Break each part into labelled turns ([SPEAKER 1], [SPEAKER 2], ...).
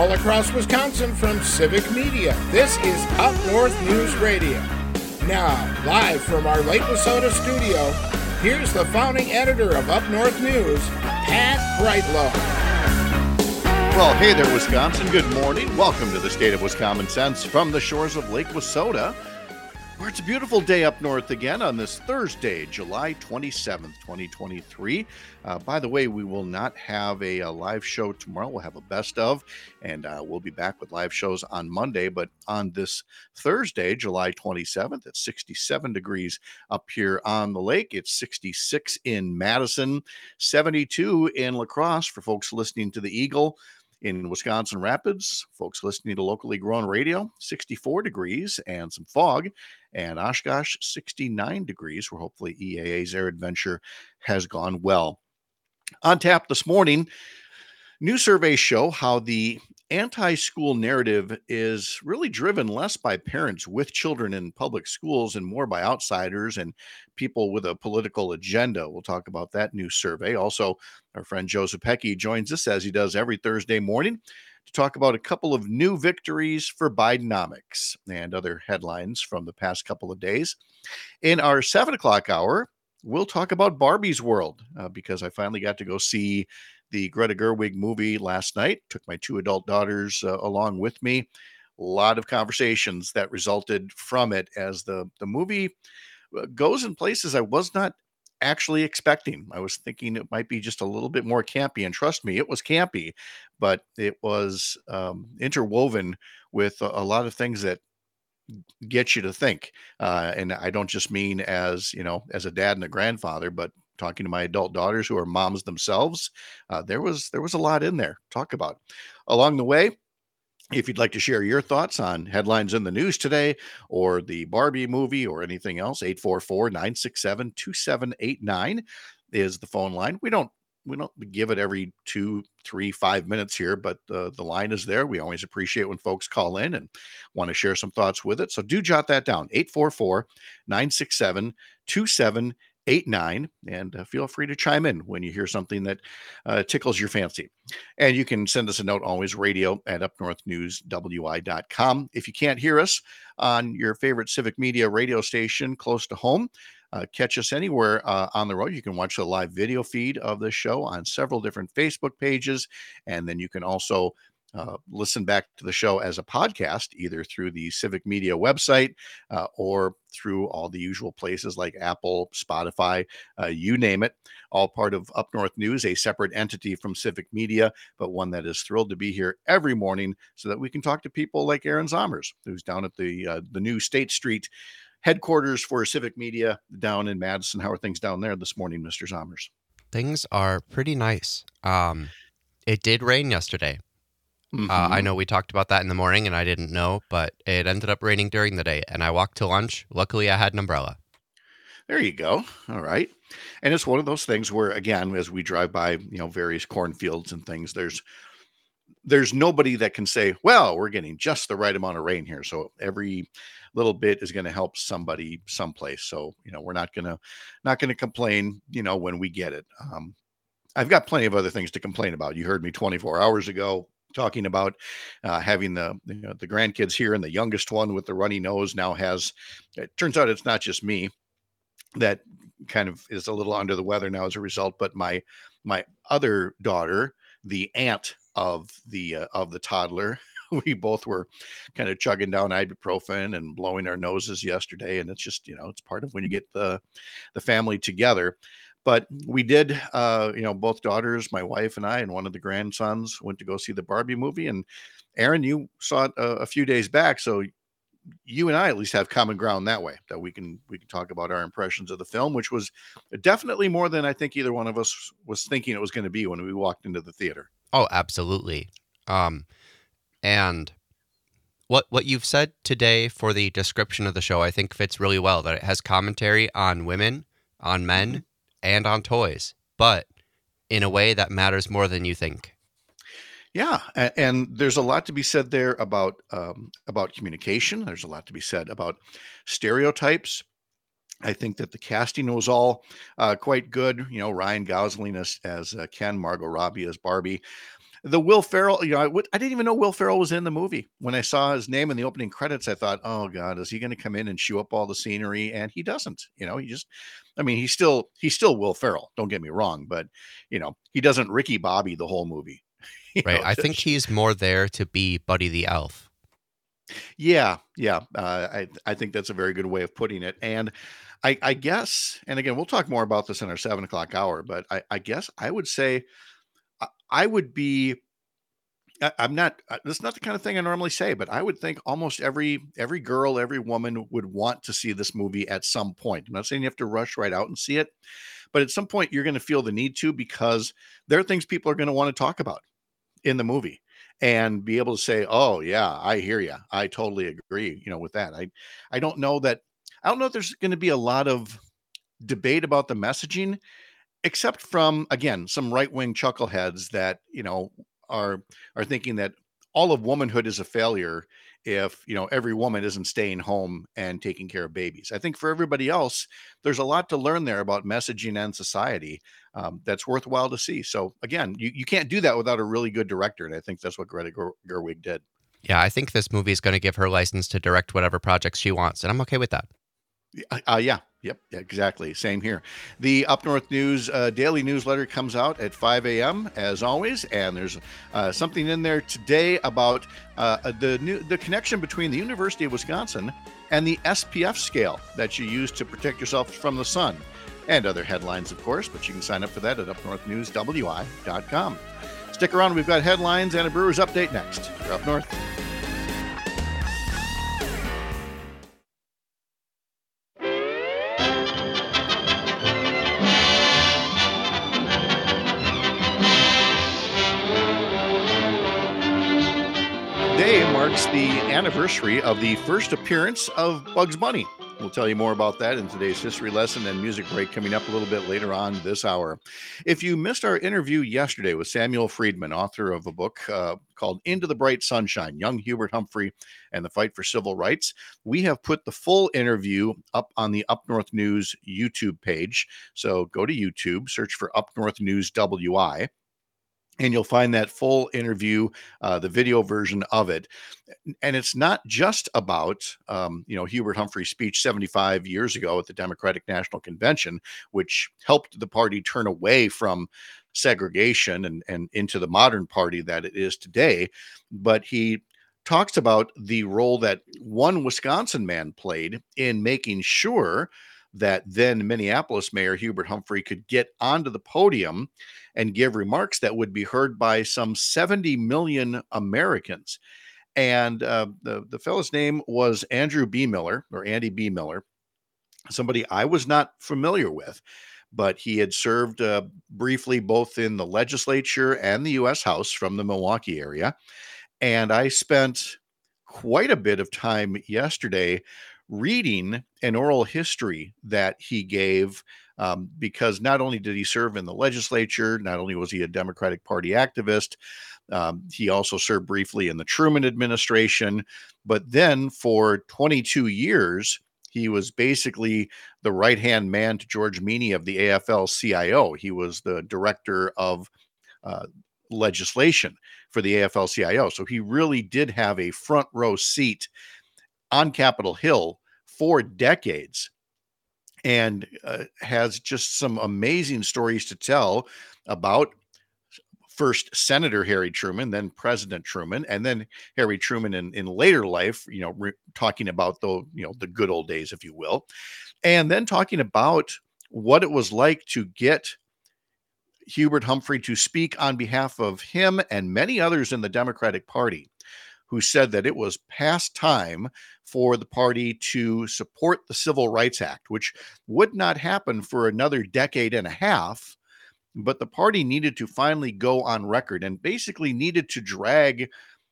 [SPEAKER 1] all across Wisconsin from Civic Media. This is Up North News Radio. Now, live from our Lake Wissota studio, here's the founding editor of Up North News, Pat Brightlow.
[SPEAKER 2] Well, hey there, Wisconsin. Good morning. Welcome to the State of Wisconsin Sense from the shores of Lake Wissota, where it's a beautiful day up north again on this Thursday, July 27th, 2023. By the way, we will not have a live show tomorrow. We'll have a best of, and we'll be back with live shows on Monday. But on this Thursday, July 27th, it's 67 degrees up here on the lake. It's 66 in Madison, 72 in La Crosse for folks listening to the Eagle. In Wisconsin Rapids, folks listening to locally grown radio, 64 degrees and some fog. And Oshkosh, 69 degrees, where hopefully EAA's Air Adventure has gone well. On tap this morning, new surveys show how the anti-school narrative is really driven less by parents with children in public schools and more by outsiders and people with a political agenda. We'll talk about that new survey. Also, our friend Joe Zepecki joins us as he does every Thursday morning to talk about a couple of new victories for Bidenomics and other headlines from the past couple of days. In our 7 o'clock hour, we'll talk about Barbie's World because I finally got to go see the Greta Gerwig movie last night. Took my 2 adult daughters along with me. A lot of conversations that resulted from it as the movie goes in places I was not actually expecting. I was thinking it might be just a little bit more campy, and trust me, it was campy, but it was interwoven with a lot of things that get you to think. And I don't just mean as, as a dad and a grandfather, but talking to my adult daughters who are moms themselves, there was a lot in there to talk about. Along the way, if you'd like to share your thoughts on headlines in the news today or the Barbie movie or anything else, 844-967-2789 is the phone line. We don't give it every 2, 3, 5 minutes here, but the line is there. We always appreciate when folks call in and want to share some thoughts with it. So do jot that down, 844-967-2789. And feel free to chime in when you hear something that tickles your fancy. And you can send us a note, always radio@upnorthnewswi.com. If you can't hear us on your favorite Civic Media radio station close to home, catch us anywhere on the road. You can watch the live video feed of the show on several different Facebook pages. And then you can also listen back to the show as a podcast, either through the Civic Media website or through all the usual places like Apple, Spotify, you name it, all part of Up North News, a separate entity from Civic Media, but one that is thrilled to be here every morning so that we can talk to people like Aaron Zomers, who's down at the new State Street headquarters for Civic Media down in Madison. How are things down there this morning, Mr. Zomers?
[SPEAKER 3] Things are pretty nice. It did rain yesterday.
[SPEAKER 2] Mm-hmm.
[SPEAKER 3] I know we talked about that in the morning and I didn't know, but it ended up raining during the day and I walked to lunch. Luckily, I had an umbrella.
[SPEAKER 2] There you go. All right. And it's one of those things where, again, as we drive by, various cornfields and things, there's nobody that can say, well, we're getting just the right amount of rain here. So every little bit is going to help somebody someplace. So, we're not going to complain, when we get it. I've got plenty of other things to complain about. You heard me 24 hours ago talking about having the grandkids here, and the youngest one with the runny nose now has, it turns out it's not just me that kind of is a little under the weather now as a result, but my other daughter, the aunt of the toddler, we both were kind of chugging down ibuprofen and blowing our noses yesterday. And it's just, it's part of when you get the family together. But we did, both daughters, my wife and I, and one of the grandsons went to go see the Barbie movie. And Aaron, you saw it a few days back. So you and I at least have common ground that way, that we can talk about our impressions of the film, which was definitely more than I think either one of us was thinking it was going to be when we walked into the theater.
[SPEAKER 3] Oh, absolutely. And what you've said today for the description of the show, I think fits really well, that it has commentary on women, on men, and on toys, but in a way that matters more than you think.
[SPEAKER 2] Yeah, and there's a lot to be said there about communication. There's a lot to be said about stereotypes. I think that the casting was all quite good. Ryan Gosling as Ken, Margot Robbie as Barbie. The Will Ferrell, I didn't even know Will Ferrell was in the movie. When I saw his name in the opening credits, I thought, oh God, is he going to come in and chew up all the scenery? And he doesn't. He's still Will Ferrell. Don't get me wrong, but he doesn't Ricky Bobby the whole movie.
[SPEAKER 3] Right. I think he's more there to be Buddy the Elf.
[SPEAKER 2] Yeah. I think that's a very good way of putting it. And I guess, and again, we'll talk more about this in our 7:00 hour, but I guess I would say I would be. I'm not. That's not the kind of thing I normally say, but I would think almost every girl, every woman would want to see this movie at some point. I'm not saying you have to rush right out and see it, but at some point you're going to feel the need to, because there are things people are going to want to talk about in the movie and be able to say, "Oh yeah, I hear you. I totally agree." With that, I don't know that. I don't know if there's going to be a lot of debate about the messaging, except from, again, some right-wing chuckleheads that are thinking that all of womanhood is a failure if every woman isn't staying home and taking care of babies. I think for everybody else, there's a lot to learn there about messaging and society that's worthwhile to see. So again, you can't do that without a really good director, and I think that's what Greta Gerwig did.
[SPEAKER 3] Yeah, I think this movie is going to give her license to direct whatever projects she wants, and I'm okay with that.
[SPEAKER 2] Yeah. Yep. Exactly. Same here. The Up North News daily newsletter comes out at 5 a.m. as always, and there's something in there today about the connection between the University of Wisconsin and the SPF scale that you use to protect yourself from the sun, and other headlines, of course. But you can sign up for that at upnorthnewswi.com. Stick around. We've got headlines and a Brewers update next. You're Up North. Today marks the anniversary of the first appearance of Bugs Bunny. We'll tell you more about that in today's history lesson and music break coming up a little bit later on this hour. If you missed our interview yesterday with Samuel Friedman, author of a book called Into the Bright Sunshine, Young Hubert Humphrey and the Fight for Civil Rights, we have put the full interview up on the Up North News YouTube page. So go to YouTube, search for Up North News WI. And you'll find that full interview, the video version of it. And it's not just about, Hubert Humphrey's speech 75 years ago at the Democratic National Convention, which helped the party turn away from segregation and into the modern party that it is today. But he talks about the role that one Wisconsin man played in making sure that then Minneapolis Mayor Hubert Humphrey could get onto the podium and give remarks that would be heard by some 70 million Americans. And the fellow's name was Andrew B. Miller, or Andy B. Miller, somebody I was not familiar with, but he had served briefly both in the legislature and the U.S. House from the Milwaukee area. And I spent quite a bit of time yesterday reading an oral history that he gave, because not only did he serve in the legislature, not only was he a Democratic Party activist, he also served briefly in the Truman administration, but then for 22 years, he was basically the right-hand man to George Meany of the AFL-CIO. He was the director of legislation for the AFL-CIO. So he really did have a front row seat on Capitol Hill for decades, and has just some amazing stories to tell about first Senator Harry Truman, then President Truman, and then Harry Truman in later life, talking about the good old days, if you will, and then talking about what it was like to get Hubert Humphrey to speak on behalf of him and many others in the Democratic Party, who said that it was past time for the party to support the Civil Rights Act, which would not happen for another decade and a half, but the party needed to finally go on record and basically needed to drag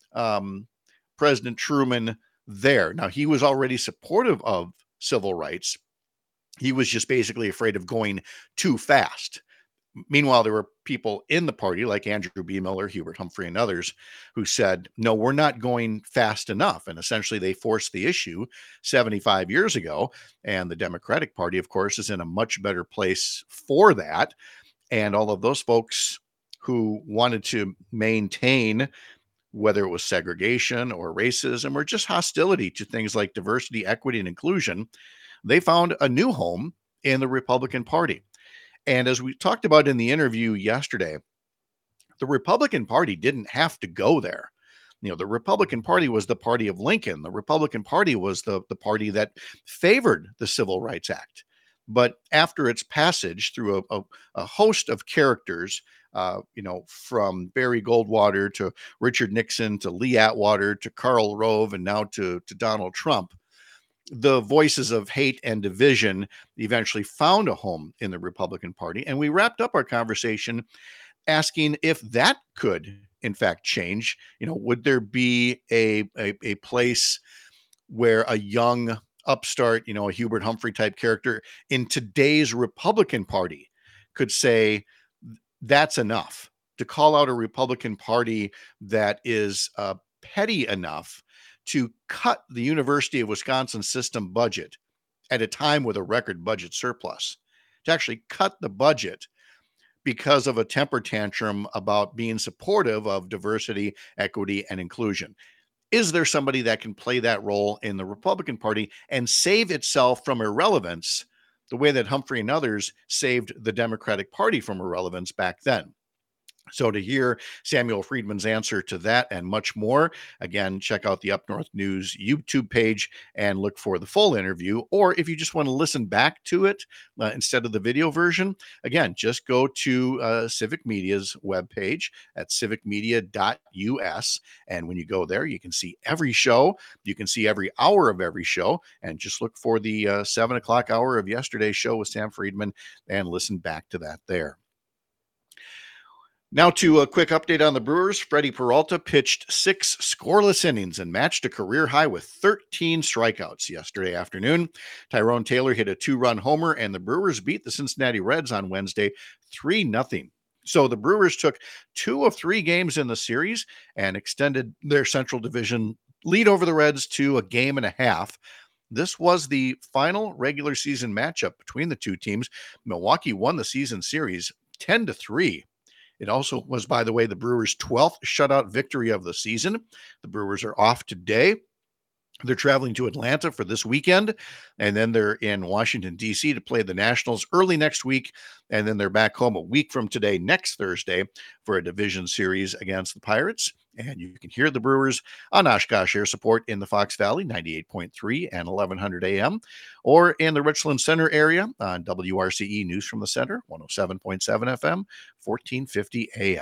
[SPEAKER 2] President Truman there. Now, he was already supportive of civil rights. He was just basically afraid of going too fast. Meanwhile, there were people in the party like Andrew B. Miller, Hubert Humphrey, and others who said, no, we're not going fast enough. And essentially, they forced the issue 75 years ago. And the Democratic Party, of course, is in a much better place for that. And all of those folks who wanted to maintain, whether it was segregation or racism or just hostility to things like diversity, equity, and inclusion, they found a new home in the Republican Party. And as we talked about in the interview yesterday, the Republican Party didn't have to go there. The Republican Party was the party of Lincoln. The Republican Party was the party that favored the Civil Rights Act. But after its passage through a host of characters, from Barry Goldwater to Richard Nixon to Lee Atwater to Karl Rove and now to Donald Trump, the voices of hate and division eventually found a home in the Republican Party. And we wrapped up our conversation asking if that could, in fact, change. Would there be a place where a young upstart, a Hubert Humphrey type character in today's Republican Party could say, that's enough, to call out a Republican Party that is petty enough to cut the University of Wisconsin system budget at a time with a record budget surplus, to actually cut the budget because of a temper tantrum about being supportive of diversity, equity, and inclusion. Is there somebody that can play that role in the Republican Party and save itself from irrelevance the way that Humphrey and others saved the Democratic Party from irrelevance back then? So to hear Samuel Friedman's answer to that and much more, again, check out the Up North News YouTube page and look for the full interview. Or if you just want to listen back to it instead of the video version, again, just go to Civic Media's webpage at civicmedia.us. And when you go there, you can see every show. You can see every hour of every show. And just look for the 7 o'clock hour of yesterday's show with Sam Friedman and listen back to that there. Now to a quick update on the Brewers. Freddie Peralta pitched 6 scoreless innings and matched a career high with 13 strikeouts yesterday afternoon. Tyrone Taylor hit a 2-run homer, and the Brewers beat the Cincinnati Reds on Wednesday 3-0. So the Brewers took 2 of 3 games in the series and extended their Central Division lead over the Reds to a game and a half. This was the final regular season matchup between the two teams. Milwaukee won the season series 10-3. It also was, by the way, the Brewers' 12th shutout victory of the season. The Brewers are off today. They're traveling to Atlanta for this weekend, and then they're in Washington, D.C. to play the Nationals early next week, and then they're back home a week from today, next Thursday, for a division series against the Pirates. And you can hear the Brewers on Oshkosh Air Support in the Fox Valley, 98.3 and 1100 AM, or in the Richland Center area on WRCE News from the Center, 107.7 FM, 1450 AM.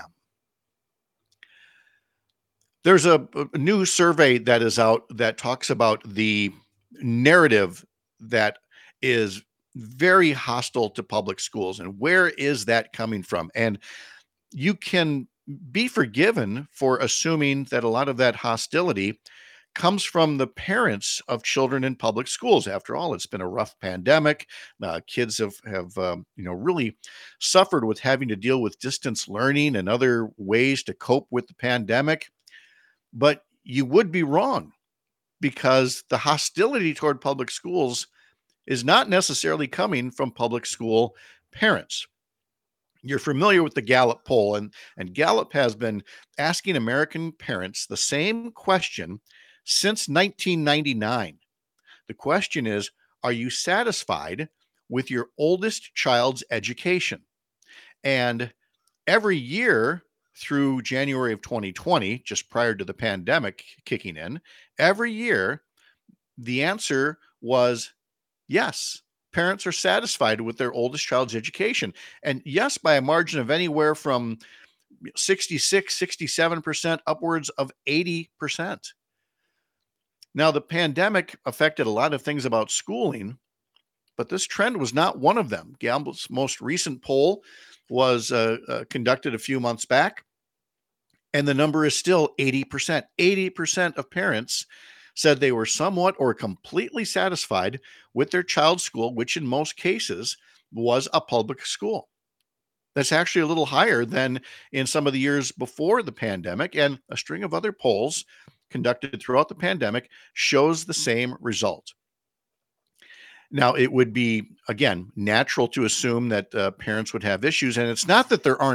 [SPEAKER 2] There's a new survey that is out that talks about the narrative that is very hostile to public schools, and where is that coming from? And you can be forgiven for assuming that a lot of that hostility comes from the parents of children in public schools. After all, it's been a rough pandemic. Kids have really suffered with having to deal with distance learning and other ways to cope with the pandemic. But you would be wrong, because the hostility toward public schools is not necessarily coming from public school parents. You're familiar with the Gallup poll, and Gallup has been asking American parents the same question since 1999. The question is, are you satisfied with your oldest child's education? And every year through January of 2020, just prior to the pandemic kicking in, every year, the answer was yes. Parents are satisfied with their oldest child's education. And yes, by a margin of anywhere from 66, 67%, upwards of 80%. Now, the pandemic affected a lot of things about schooling, but this trend was not one of them. Gallup's most recent poll was conducted a few months back, and the number is still 80%. 80% of parents said they were somewhat or completely satisfied with their child's school, which in most cases was a public school. That's actually a little higher than in some of the years before the pandemic, and a string of other polls conducted throughout the pandemic shows the same result. Now, it would be, again, natural to assume that parents would have issues, and it's not that there aren't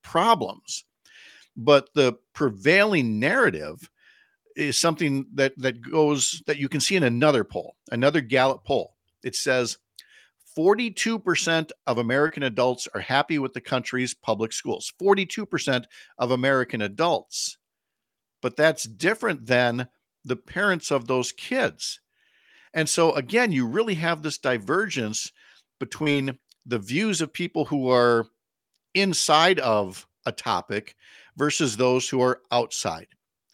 [SPEAKER 2] problems. But the prevailing narrative is something that you can see in another poll, another Gallup poll. It says 42% of American adults are happy with the country's public schools. 42% of American adults. But that's different than the parents of those kids. And so, again, you really have this divergence between the views of people who are inside of a topic versus those who are outside.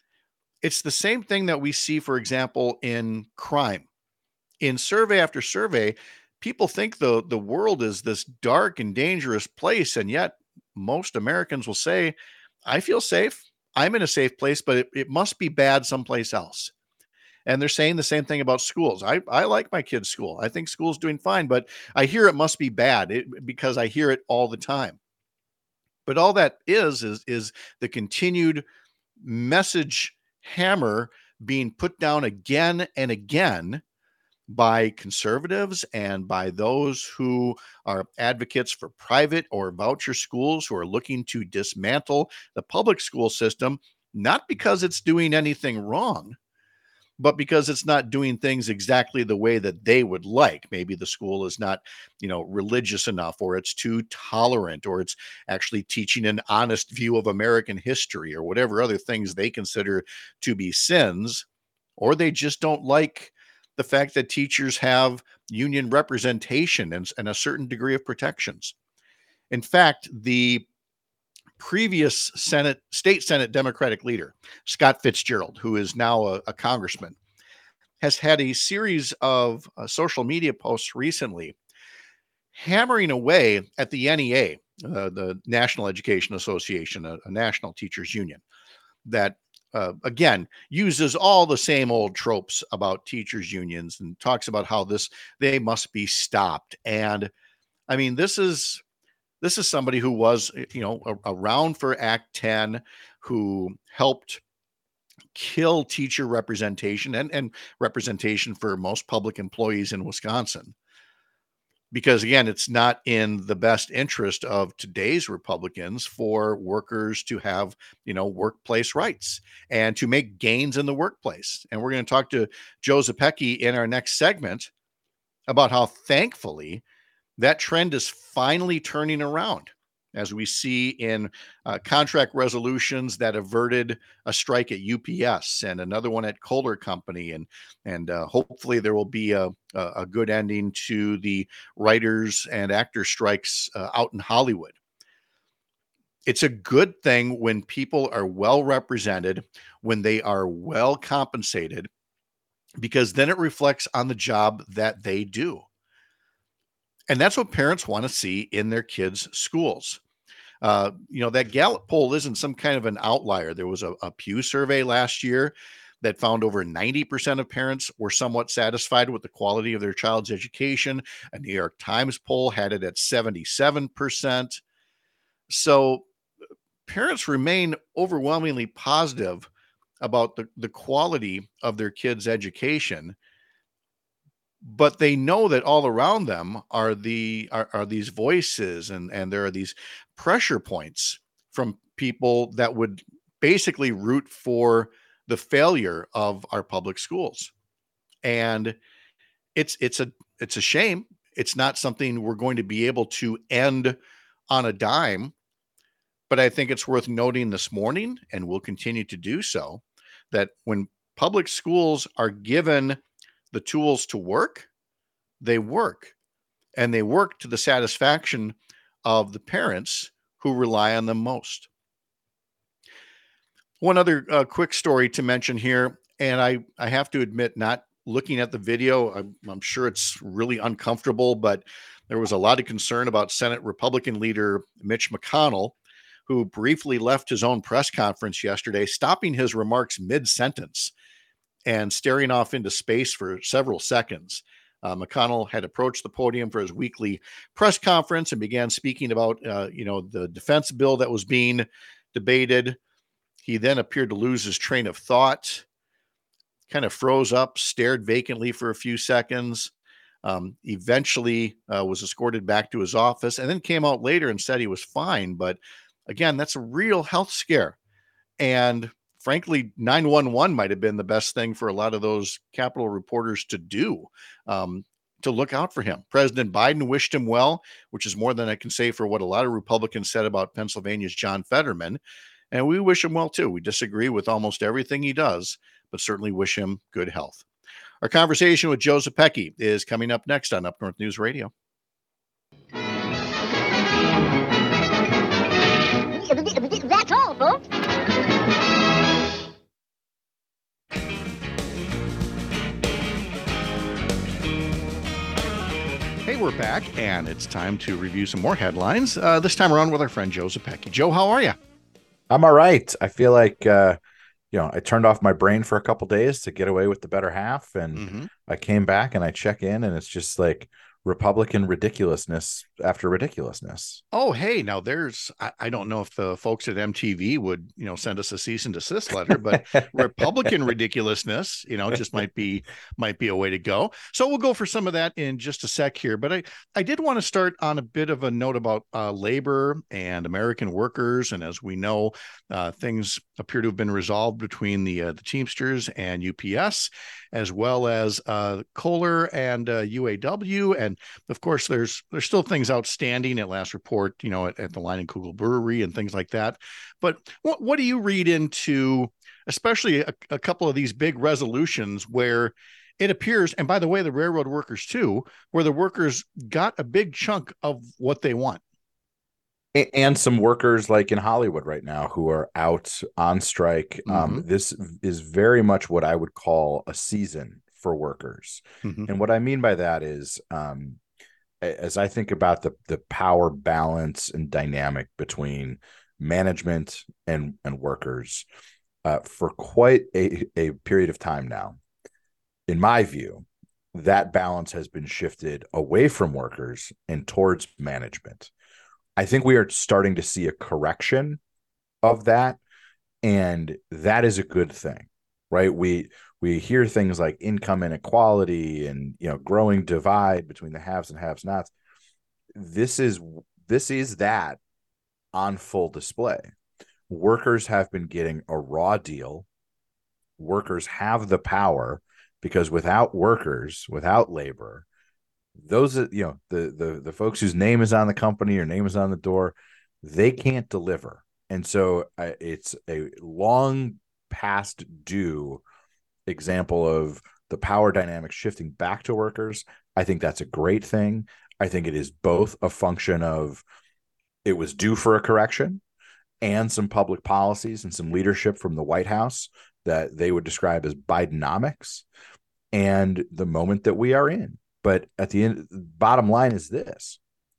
[SPEAKER 2] It's the same thing that we see, for example, in crime. In survey after survey, people think the world is this dark and dangerous place, and yet most Americans will say, I feel safe. I'm in a safe place, but it must be bad someplace else. And they're saying the same thing about schools. I like my kids' school. I think school's doing fine, but I hear it must be bad because I hear it all the time. But all that is the continued message hammer being put down again and again by conservatives and by those who are advocates for private or voucher schools, who are looking to dismantle the public school system, not because it's doing anything wrong, but because it's not doing things exactly the way that they would like. Maybe the school is not, religious enough, or it's too tolerant, or it's actually teaching an honest view of American history, or whatever other things they consider to be sins, or they just don't like the fact that teachers have union representation and a certain degree of protections. In fact, the previous state Senate Democratic leader, Scott Fitzgerald, who is now a congressman, has had a series of social media posts recently hammering away at the NEA, the National Education Association, a national teachers union, that again uses all the same old tropes about teachers unions and talks about how they must be stopped. And I mean, this is somebody who was, around for Act 10, who helped kill teacher representation and representation for most public employees in Wisconsin. Because again, it's not in the best interest of today's Republicans for workers to have, workplace rights and to make gains in the workplace. And we're going to talk to Joe Zepecki in our next segment about how, thankfully, that trend is finally turning around, as we see in contract resolutions that averted a strike at UPS and another one at Kohler Company. And hopefully there will be a good ending to the writers and actor strikes out in Hollywood. It's a good thing when people are well represented, when they are well compensated, because then it reflects on the job that they do. And that's what parents want to see in their kids' schools. That Gallup poll isn't some kind of an outlier. There was a Pew survey last year that found over 90% of parents were somewhat satisfied with the quality of their child's education. A New York Times poll had it at 77%. So parents remain overwhelmingly positive about the quality of their kids' education. But they know that all around them are these voices and there are these pressure points from people that would basically root for the failure of our public schools. And it's a shame. It's not something we're going to be able to end on a dime. But I think it's worth noting this morning, and we'll continue to do so, that when public schools are given the tools to work, they work, and they work to the satisfaction of the parents who rely on them most. One other quick story to mention here, and I have to admit, not looking at the video, I'm sure it's really uncomfortable, but there was a lot of concern about Senate Republican leader Mitch McConnell, who briefly left his own press conference yesterday, stopping his remarks mid-sentence and staring off into space for several seconds. McConnell had approached the podium for his weekly press conference and began speaking about, the defense bill that was being debated. He then appeared to lose his train of thought, kind of froze up, stared vacantly for a few seconds, eventually was escorted back to his office, and then came out later and said he was fine. But Again, that's a real health scare. And frankly, 911 might have been the best thing for a lot of those Capitol reporters to do, to look out for him. President Biden wished him well, which is more than I can say for what a lot of Republicans said about Pennsylvania's John Fetterman. And we wish him well, too. We disagree with almost everything he does, but certainly wish him good health. Our conversation with Joe Zepecki is coming up next on Up North News Radio.
[SPEAKER 4] That's all, folks.
[SPEAKER 2] Hey, we're back, and it's time to review some more headlines, this time around with our friend Joe Zepecki. Joe, how are you?
[SPEAKER 5] I'm all right. I feel like, I turned off my brain for a couple days to get away with the better half, and I came back and I check in, and it's just like Republican ridiculousness after ridiculousness.
[SPEAKER 2] Oh, hey, now I don't know if the folks at MTV would, send us a cease and desist letter, but Republican ridiculousness, just might be a way to go. So we'll go for some of that in just a sec here. But I did want to start on a bit of a note about labor and American workers. And as we know, things appear to have been resolved between the Teamsters and UPS, as well as Kohler and UAW. And of course, there's still things outstanding at last report, at the Leinenkugel Brewery and things like that. But what do you read into, especially a couple of these big resolutions where it appears, and by the way, the railroad workers too, where the workers got a big chunk of what they want?
[SPEAKER 5] And some workers like in Hollywood right now who are out on strike. This is very much what I would call a season for workers. And what I mean by that is, as I think about the power balance and dynamic between management and workers for quite a period of time now, in my view, that balance has been shifted away from workers and towards management. I think we are starting to see a correction of that, and that is a good thing, right? We hear things like income inequality and growing divide between the haves and have-nots. This is that on full display. Workers have been getting a raw deal. Workers have the power because without workers, without labor, those are, the folks whose name is on the company or name is on the door, they can't deliver. And so it's a long past due example of the power dynamics shifting back to workers. I think that's a great thing. I think it is both a function of it was due for a correction and some public policies and some leadership from the White House that they would describe as Bidenomics and the moment that we are in. But at the end, bottom line is this: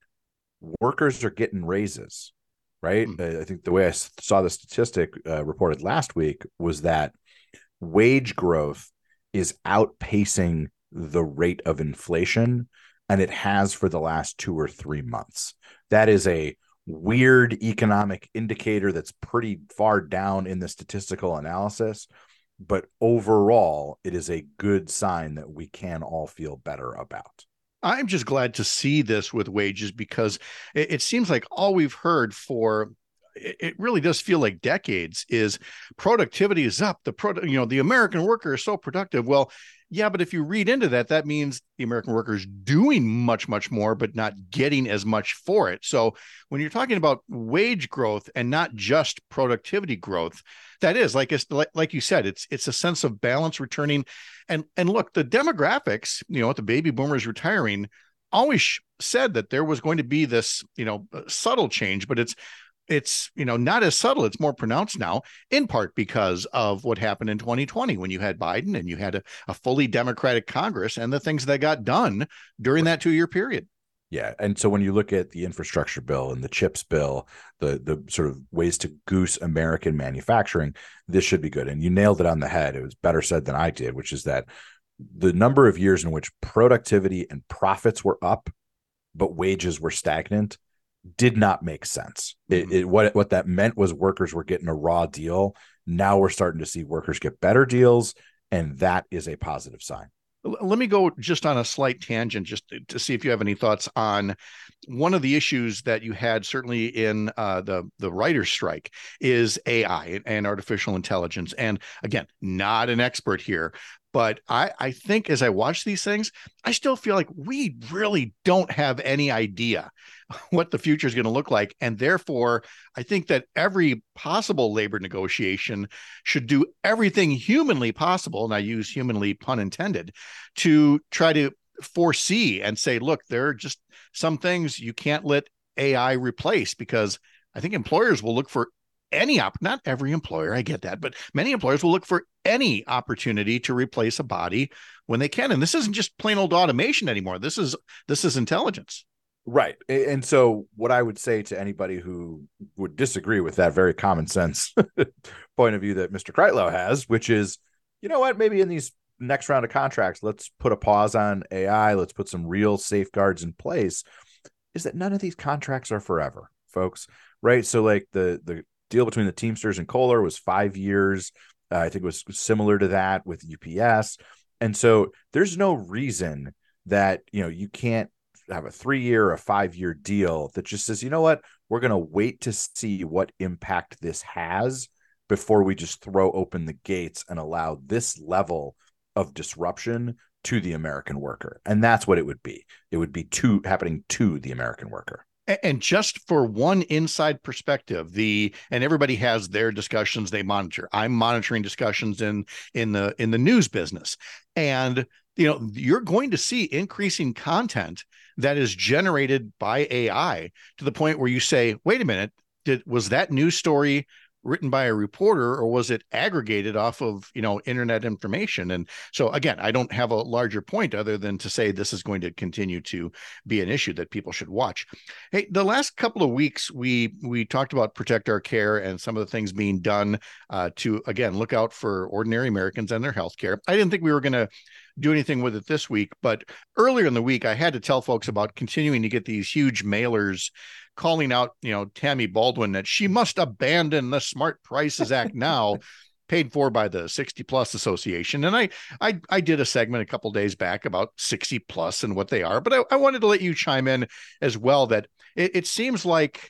[SPEAKER 5] workers are getting raises, right? I think the way I saw the statistic reported last week was that wage growth is outpacing the rate of inflation, and it has for the last 2 or 3 months. That is a weird economic indicator that's pretty far down in the statistical analysis. But overall, it is a good sign that we can all feel better about.
[SPEAKER 2] I'm just glad to see this with wages because it seems like all we've heard for, it really does feel like decades, is productivity is up. The American worker is so productive. Well, yeah, but if you read into that, that means the American worker is doing much, much more, but not getting as much for it. So when you're talking about wage growth and not just productivity growth, that is like you said, it's a sense of balance returning. And look, the demographics, with the baby boomers retiring, always said that there was going to be this, subtle change, but it's not as subtle. It's more pronounced now, in part because of what happened in 2020 when you had Biden and you had a fully Democratic Congress and the things that got done during that 2-year period.
[SPEAKER 5] Yeah. And so when you look at the infrastructure bill and the CHIPS bill, the sort of ways to goose American manufacturing, this should be good. And you nailed it on the head. It was better said than I did, which is that the number of years in which productivity and profits were up, but wages were stagnant, did not make sense. What that meant was workers were getting a raw deal. Now we're starting to see workers get better deals, and that is a positive sign.
[SPEAKER 2] Let me go just on a slight tangent, just to see if you have any thoughts on one of the issues that you had, certainly in the writer's strike, is AI and artificial intelligence. And again, not an expert here, but I think as I watch these things, I still feel like we really don't have any idea what the future is going to look like. And therefore, I think that every possible labor negotiation should do everything humanly possible, and I use humanly pun intended, to try to foresee and say, look, there are just some things you can't let AI replace, because I think employers will look for not every employer, I get that, but many employers will look for any opportunity to replace a body when they can. And this isn't just plain old automation anymore. This is intelligence.
[SPEAKER 5] Right. And so what I would say to anybody who would disagree with that very common sense point of view that Mr. Kreitlow has, which is, you know what, maybe in these next round of contracts, let's put a pause on AI. Let's put some real safeguards in place, is that none of these contracts are forever, folks. Right. So like the deal between the Teamsters and Kohler was 5 years. I think it was similar to that with UPS. And so there's no reason that, you can't have a 3-year or a 5-year deal that just says, you know what, we're going to wait to see what impact this has before we just throw open the gates and allow this level of disruption to the American worker. And that's what it would be. It would be happening to the American worker.
[SPEAKER 2] And just for one inside perspective, and everybody has their discussions they monitor. I'm monitoring discussions in the news business, and you're going to see increasing content that is generated by AI to the point where you say, wait a minute, was that news story written by a reporter, or was it aggregated off of, internet information? And so again, I don't have a larger point other than to say this is going to continue to be an issue that people should watch. Hey, the last couple of weeks, we talked about Protect Our Care and some of the things being done to, again, look out for ordinary Americans and their health care. I didn't think we were going to do anything with it this week, but earlier in the week, I had to tell folks about continuing to get these huge mailers calling out, Tammy Baldwin, that she must abandon the Smart Prices Act now, paid for by the 60 Plus Association. And I did a segment a couple days back about 60 Plus and what they are, but I wanted to let you chime in as well, that it seems like,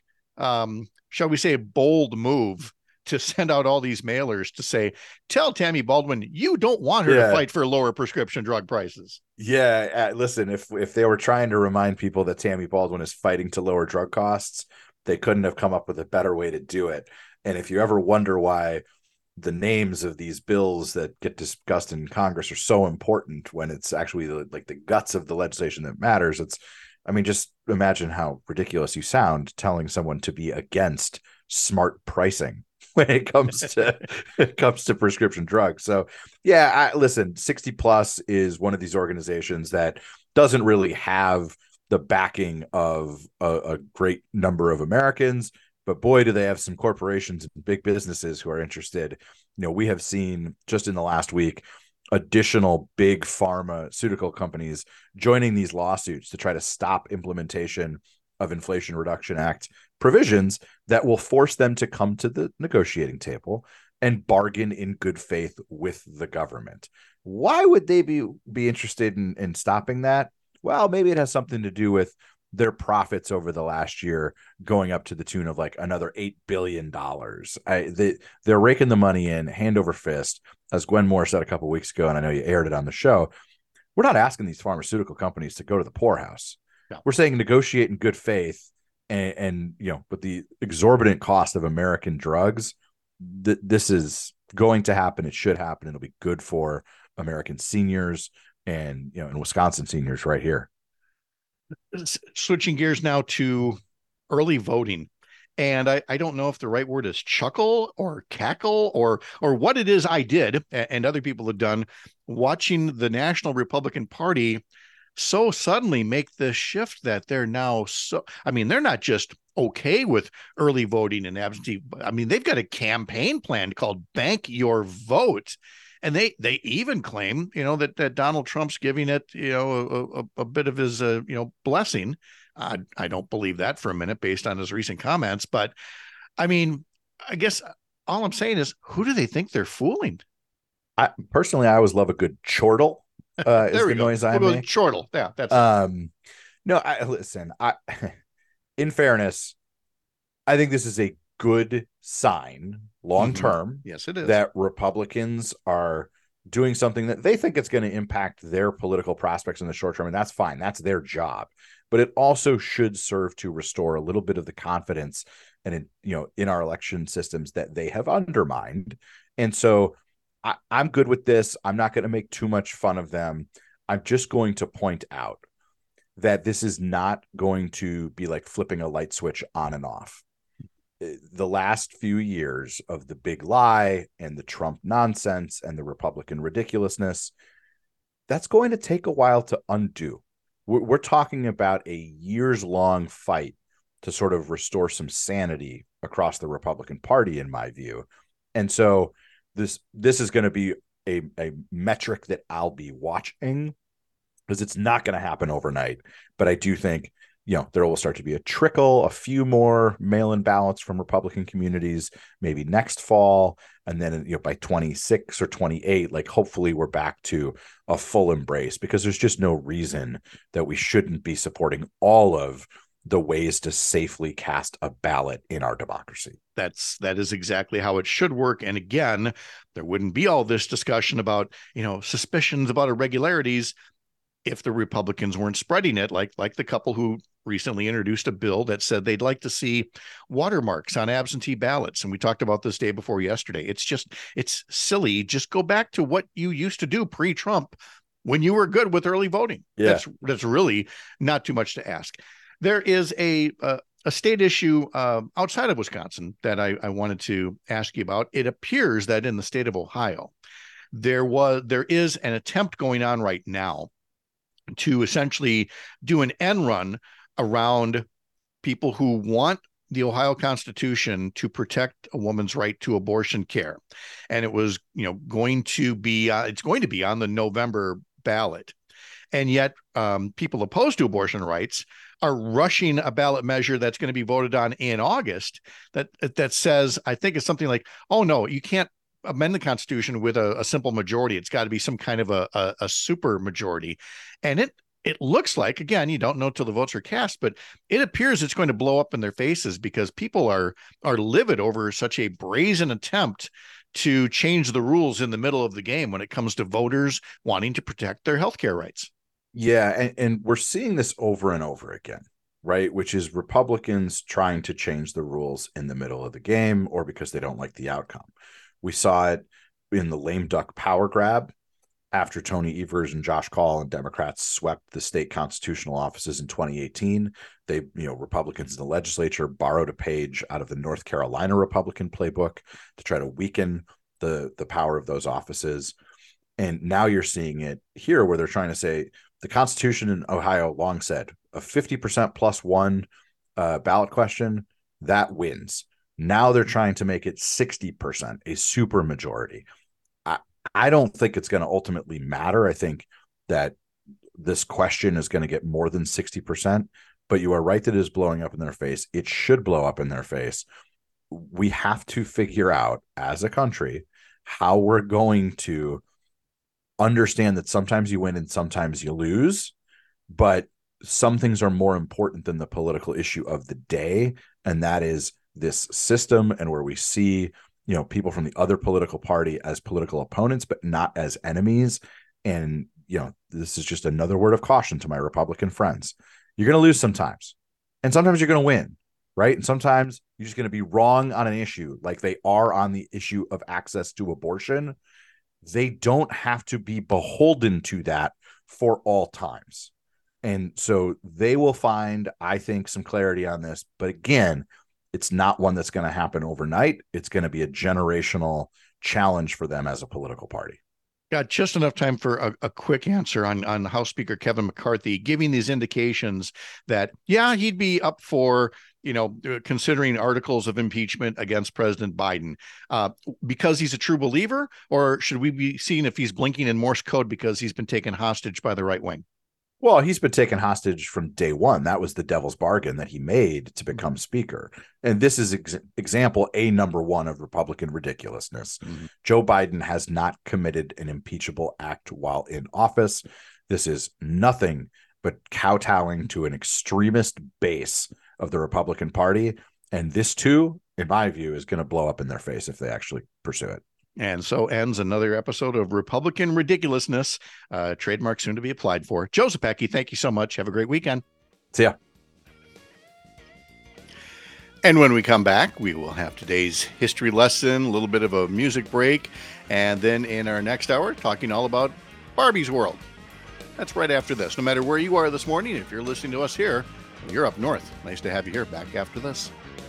[SPEAKER 2] shall we say, a bold move to send out all these mailers to say, tell Tammy Baldwin you don't want her to fight for lower prescription drug prices.
[SPEAKER 5] Yeah, listen, if they were trying to remind people that Tammy Baldwin is fighting to lower drug costs, they couldn't have come up with a better way to do it. And if you ever wonder why the names of these bills that get discussed in Congress are so important when it's actually the guts of the legislation that matters, just imagine how ridiculous you sound telling someone to be against smart pricing when it comes to prescription drugs. So yeah, listen, 60 Plus is one of these organizations that doesn't really have the backing of a great number of Americans, but boy, do they have some corporations and big businesses who are interested. We have seen just in the last week additional big pharmaceutical companies joining these lawsuits to try to stop implementation of Inflation Reduction Act provisions that will force them to come to the negotiating table and bargain in good faith with the government. Why would they be interested in stopping that? Well, maybe it has something to do with their profits over the last year going up to the tune of like another $8 billion. They're raking the money in hand over fist. As Gwen Moore said a couple of weeks ago, and I know you aired it on the show, we're not asking these pharmaceutical companies to go to the poorhouse. No. We're saying negotiate in good faith, and with the exorbitant cost of American drugs, this is going to happen. It should happen. It'll be good for American seniors and and Wisconsin seniors right here.
[SPEAKER 2] Switching gears now to early voting. And I don't know if the right word is chuckle or cackle or what it is I did and other people have done watching the National Republican Party so suddenly make the shift that they're now they're not just okay with early voting and absentee. They've got a campaign plan called Bank Your Vote. And they even claim, that Donald Trump's giving it, a bit of his, blessing. I don't believe that for a minute based on his recent comments. But I guess all I'm saying is, who do they think they're fooling?
[SPEAKER 5] I always love a good chortle. is the noise I make.
[SPEAKER 2] Chortle. Yeah, that's
[SPEAKER 5] no, listen, in fairness, I think this is a good sign long term.
[SPEAKER 2] Yes, it is.
[SPEAKER 5] That Republicans are doing something that they think it's going to impact their political prospects in the short term, and that's fine. That's their job. But it also should serve to restore a little bit of the confidence and in our election systems that they have undermined. And so I'm good with this. I'm not going to make too much fun of them. I'm just going to point out that this is not going to be like flipping a light switch on and off. The last few years of the big lie and the Trump nonsense and the Republican ridiculousness, that's going to take a while to undo. We're talking about a years-long fight to sort of restore some sanity across the Republican Party, in my view. And so this is going to be a metric that I'll be watching, because it's not going to happen overnight. But I do think there will start to be a trickle, a few more mail-in ballots from Republican communities, maybe next fall. And then, by 26 or 28, like hopefully we're back to a full embrace, because there's just no reason that we shouldn't be supporting all of the ways to safely cast a ballot in our democracy.
[SPEAKER 2] That is exactly how it should work. And again, there wouldn't be all this discussion about, suspicions about irregularities if the Republicans weren't spreading it, like the couple who recently introduced a bill that said they'd like to see watermarks on absentee ballots. And we talked about this day before yesterday. It's silly. Just go back to what you used to do pre-Trump when you were good with early voting.
[SPEAKER 5] Yeah.
[SPEAKER 2] That's really not too much to ask. There is a state issue outside of Wisconsin that I wanted to ask you about. It appears that in the state of Ohio, there is an attempt going on right now to essentially do an end run around people who want the Ohio Constitution to protect a woman's right to abortion care. And it was, going to be on the November ballot. And yet people opposed to abortion rights are rushing a ballot measure that's going to be voted on in August that says, I think it's something like, oh no, you can't amend the Constitution with a simple majority. It's got to be some kind of a super majority. And it looks like, again, you don't know till the votes are cast, but it appears it's going to blow up in their faces, because people are livid over such a brazen attempt to change the rules in the middle of the game when it comes to voters wanting to protect their healthcare rights.
[SPEAKER 5] Yeah, and we're seeing this over and over again, right? Which is Republicans trying to change the rules in the middle of the game, or because they don't like the outcome. We saw it in the lame duck power grab after Tony Evers and Josh Kaul and Democrats swept the state constitutional offices in 2018. They, Republicans in the legislature borrowed a page out of the North Carolina Republican playbook to try to weaken the power of those offices. And now you're seeing it here, where they're trying to say the Constitution in Ohio long said a 50% plus one ballot question, that wins. Now they're trying to make it 60%, a super majority. I don't think it's going to ultimately matter. I think that this question is going to get more than 60%, but you are right that it is blowing up in their face. It should blow up in their face. We have to figure out as a country how we're going to understand that sometimes you win and sometimes you lose, but some things are more important than the political issue of the day. And that is this system, and where we see, people from the other political party as political opponents, but not as enemies. And, this is just another word of caution to my Republican friends. You're going to lose sometimes, and sometimes you're going to win, right? And sometimes you're just going to be wrong on an issue, like they are on the issue of access to abortion. They don't have to be beholden to that for all times. And so they will find, I think, some clarity on this. But again, it's not one that's going to happen overnight. It's going to be a generational challenge for them as a political party.
[SPEAKER 2] Got just enough time for a quick answer on House Speaker Kevin McCarthy giving these indications that, yeah, he'd be up for, considering articles of impeachment against President Biden because he's a true believer, or should we be seeing if he's blinking in Morse code because he's been taken hostage by the right wing?
[SPEAKER 5] Well, he's been taken hostage from day one. That was the devil's bargain that he made to become speaker. And this is example A number one of Republican ridiculousness. Mm-hmm. Joe Biden has not committed an impeachable act while in office. This is nothing but kowtowing to an extremist base of the Republican Party. And this, too, in my view, is going to blow up in their face if they actually pursue it.
[SPEAKER 2] And so ends another episode of Republican Ridiculousness, trademark soon to be applied for. Joe Zepecki, thank you so much. Have a great weekend.
[SPEAKER 5] See ya.
[SPEAKER 2] And when we come back, we will have today's history lesson, a little bit of a music break, and then in our next hour, talking all about Barbie's World. That's right after this. No matter where you are this morning, if you're listening to us here, you're up north. Nice to have you here. Back after this.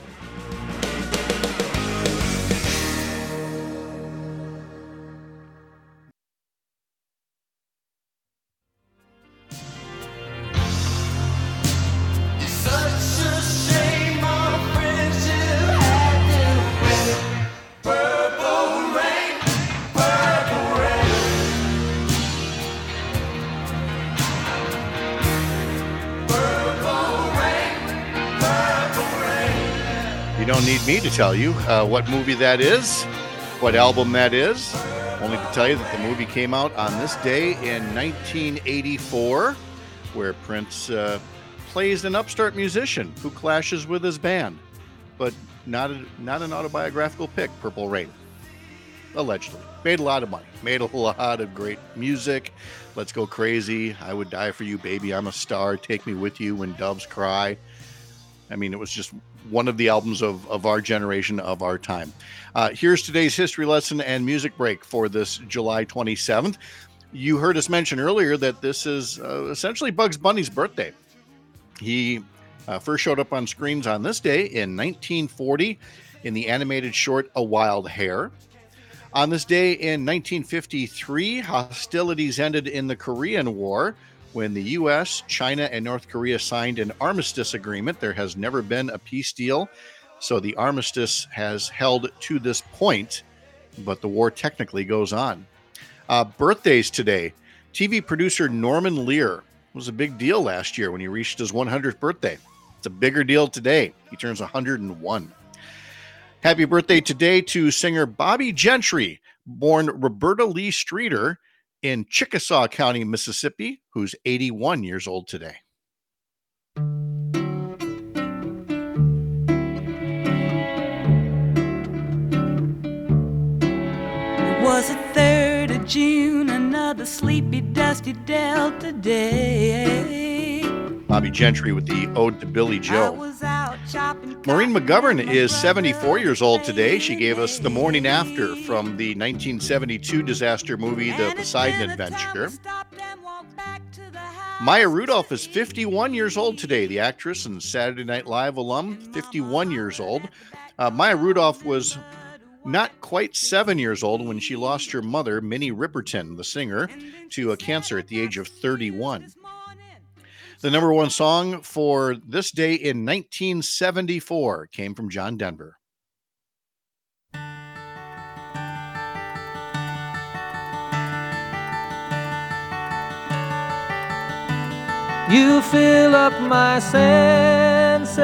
[SPEAKER 2] You don't need me to tell you what movie that is, what album that is. Only to tell you that the movie came out on this day in 1984, where Prince plays an upstart musician who clashes with his band, but not an autobiographical pick, Purple Rain. Allegedly. Made a lot of money. Made a lot of great music. Let's Go Crazy. I Would Die For You, Baby, I'm a Star. Take Me With You, When Doves Cry. I mean, it was just one of the albums of our generation, of our time. Here's today's history lesson and music break for this July 27th. You heard us mention earlier that this is essentially Bugs Bunny's birthday. He first showed up on screens on this day in 1940 in the animated short A Wild Hare. On this day in 1953, hostilities ended in the Korean War when the U.S., China, and North Korea signed an armistice agreement. There has never been a peace deal, so the armistice has held to this point, but the war technically goes on. Birthdays today. TV producer Norman Lear was a big deal last year when he reached his 100th birthday. It's a bigger deal today. He turns 101. Happy birthday today to singer Bobby Gentry, born Roberta Lee Streeter in Chickasaw County, Mississippi, who's 81 years old today.
[SPEAKER 6] It was the 3rd of June, another sleepy, dusty Delta day.
[SPEAKER 2] Bobby Gentry with the Ode to Billy Joe. Maureen McGovern is 74 years old today. She gave us The Morning After from the 1972 disaster movie The Poseidon Adventure. Maya Rudolph is 51 years old today, the actress and Saturday Night Live alum, 51 years old. Maya Rudolph was not quite 7 years old when she lost her mother, Minnie Riperton, the singer, to a cancer at the age of 31. The number one song for this day in 1974 came from John Denver.
[SPEAKER 7] You fill up my senses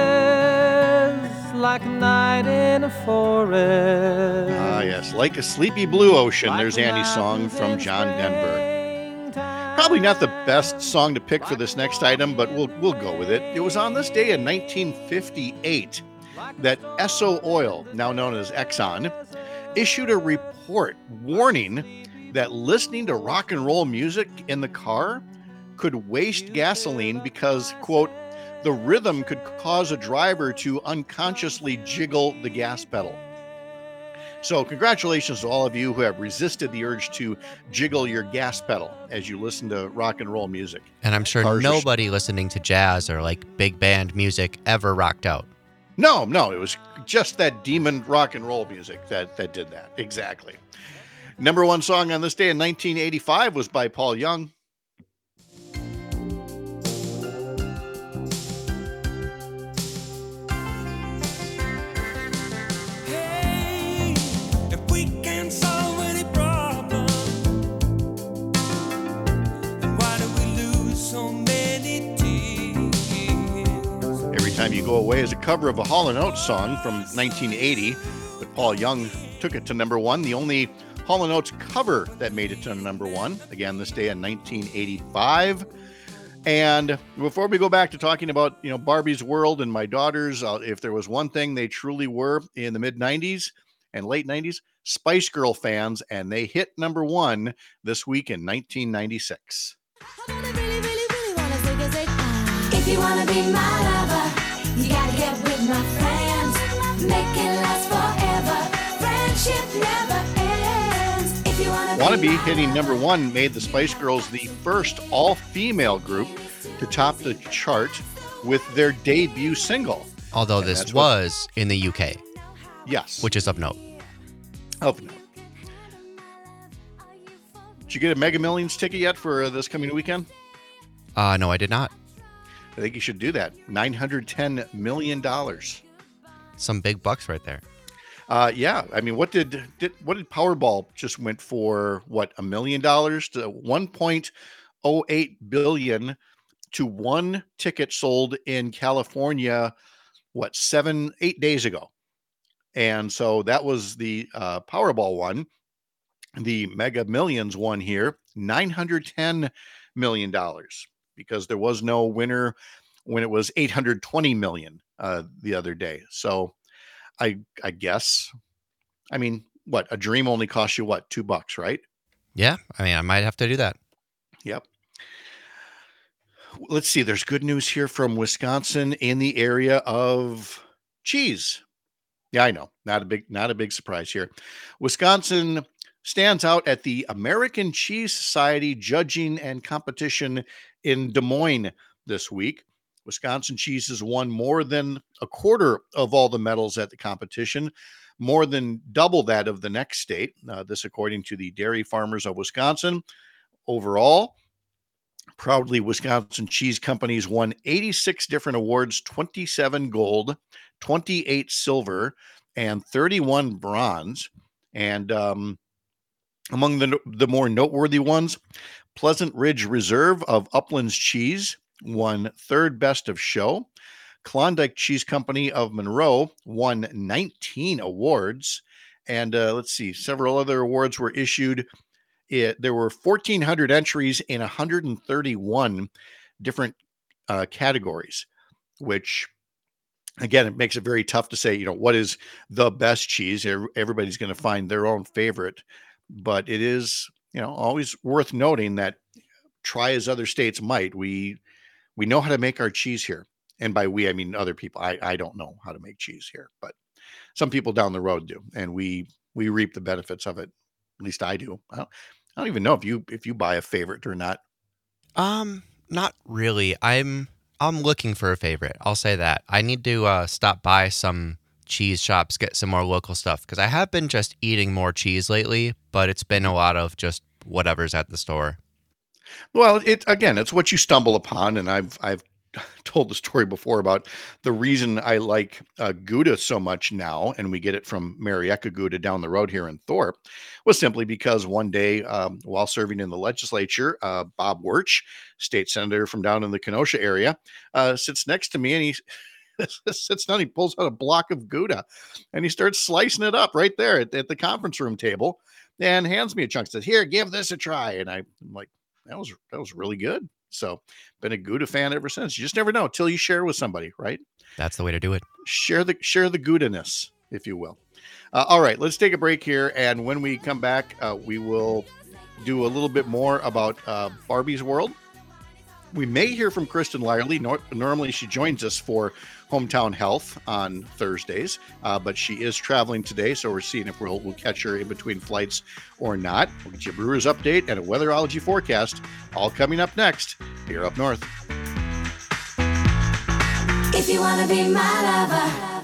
[SPEAKER 7] like a night in a forest.
[SPEAKER 2] Ah, yes, Like a Sleepy Blue Ocean. There's Annie's song from John Denver. Probably not the best song to pick for this next item, but we'll go with it. It was on this day in 1958 that Esso Oil, now known as Exxon, issued a report warning that listening to rock and roll music in the car could waste gasoline because, quote, the rhythm could cause a driver to unconsciously jiggle the gas pedal. So congratulations to all of you who have resisted the urge to jiggle your gas pedal as you listen to rock and roll music.
[SPEAKER 3] And I'm sure nobody listening to jazz or like big band music ever rocked out.
[SPEAKER 2] No, it was just that demon rock and roll music that did that. Exactly. Number one song on this day in 1985 was by Paul Young.
[SPEAKER 6] So
[SPEAKER 2] Time You Go Away is a cover of a Hall & Oates song from 1980, but Paul Young took it to number one. The only Hall & Oates cover that made it to number one, again, this day in 1985. And before we go back to talking about, Barbie's World and my daughters, if there was one thing they truly were in the mid-90s and late 90s, Spice Girl fans, and they hit number one this week in 1996.
[SPEAKER 8] If you wanna be my lover, you gotta get with my friends. Make it last forever. Friendship never ends. If you wanna
[SPEAKER 2] be hitting number one made the Spice Girls the first all-female group to top the chart with their debut single.
[SPEAKER 3] Although this was in the UK.
[SPEAKER 2] Yes.
[SPEAKER 3] Which is of note.
[SPEAKER 2] Of note. Did you get a Mega Millions ticket yet for this coming weekend?
[SPEAKER 3] No, I did not.
[SPEAKER 2] I think you should do that. $910 million.
[SPEAKER 3] Some big bucks right there.
[SPEAKER 2] Yeah. I mean, what did Powerball just went for? What, $1 million to 1.08 billion to one ticket sold in California, 8 days ago. And so that was the Powerball one. The Mega Millions one here, $910 million. Because there was no winner when it was 820 million the other day. So I guess, what, a dream only costs you what, $2, right?
[SPEAKER 3] Yeah. I might have to do that.
[SPEAKER 2] Yep. Let's see. There's good news here from Wisconsin in the area of cheese. Yeah, I know. Not a big surprise here. Wisconsin stands out at the American Cheese Society judging and competition in Des Moines this week. Wisconsin cheeses won more than a quarter of all the medals at the competition, more than double that of the next state. This according to the Dairy Farmers of Wisconsin. Overall, proudly, Wisconsin cheese companies won 86 different awards, 27 gold, 28 silver, and 31 bronze. And among the more noteworthy ones, Pleasant Ridge Reserve of Uplands Cheese won third best of show. Klondike Cheese Company of Monroe won 19 awards. And let's see, several other awards were issued. There were 1,400 entries in 131 different categories, which, again, it makes it very tough to say, what is the best cheese? Everybody's going to find their own favorite. But it is, always worth noting that, try as other states might, we know how to make our cheese here. And by we, I mean other people. I don't know how to make cheese here, but some people down the road do. And we reap the benefits of it. At least I do. I don't even know if you buy a favorite or not.
[SPEAKER 3] Not really. I'm looking for a favorite. I'll say that. I need to stop by some cheese shops, get some more local stuff, because I have been just eating more cheese lately, but it's been a lot of just whatever's at the store.
[SPEAKER 2] Well, it's what you stumble upon, and I've told the story before about the reason I like Gouda so much now, and we get it from Marieka Gouda down the road here in Thorpe, was simply because one day while serving in the legislature, Bob Wirch, state senator from down in the Kenosha area, sits next to me, and he sits down, he pulls out a block of Gouda, and he starts slicing it up right there at the conference room table, and hands me a chunk, says, "Here, give this a try." And I'm like, that was really good. So been a Gouda fan ever since. You just never know till you share with somebody, right?
[SPEAKER 3] That's the way to do it.
[SPEAKER 2] Share the Gouda-ness, if you will. All right, let's take a break here. And when we come back, we will do a little bit more about Barbie's World. We may hear from Kristen Lyerly. Normally she joins us for Hometown Health on Thursdays, but she is traveling today, so we're seeing if we'll catch her in between flights or not. We'll get you a Brewers update and a weatherology forecast, all coming up next here up north.
[SPEAKER 8] If you want to be my lover,